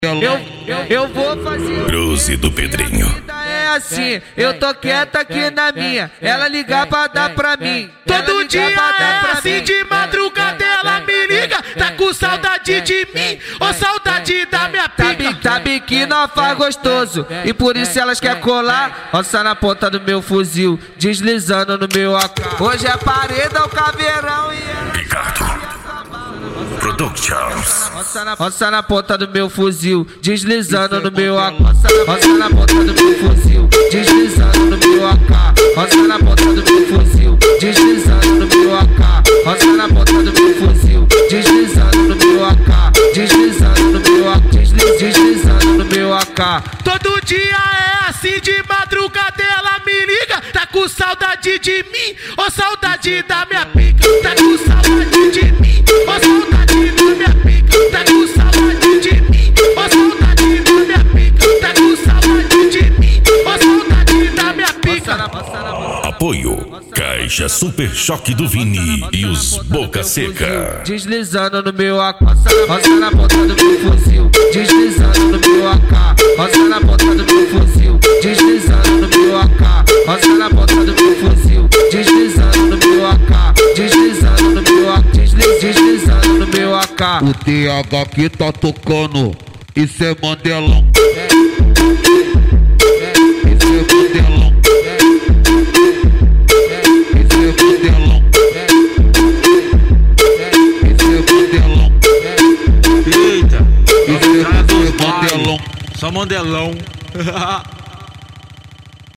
Eu vou fazer. Cruze do Pedrinho. É assim, eu tô quieta aqui na minha. Ela ligar pra dar pra mim. Todo dia é assim, de madrugada ela me liga. Tá com saudade de mim ou saudade da minha pica? Sabe que não faz gostoso e por isso elas querem colar. Roça na ponta do meu fuzil, deslizando no meu AK. Hoje é paredão, caveirão e Ricardo Productions. roça na ponta do meu fuzil, deslizando no meu AK. Roça na ponta do meu fuzil, deslizando no meu AK. Roça na ponta do meu fuzil, deslizando no meu AK. Roça na ponta do meu fuzil, deslizando no meu AK. Deslizando no meu AK, deslizando no meu AK. Todo dia é assim, de madrugada ela me liga. Tá com saudade de mim ou saudade da minha pica? Tá com saudade de mim ou saudade da minha pica? Tá com saudade de mim ou saudade da minha pica? Tá com saudade de mim ou saudade da minha pica? Apoio Caixa Super Choque do Vini e os Boca Seca. Deslizando no meu AK. Roça na ponta do meu fuzil, deslizando no meu AK. Roça na ponta do meu fuzil, deslizando no meu AK. Roça na ponta do meu fuzil, deslizando no meu AK. Deslizando no meu AK, deslizando no meu AK. O TH que tá tocando, isso é Mandelão. Isso é Mandelão. Isso é Mandelão. Isso é Mandelão. Eita, Isso é Mandelão. só Mandelão.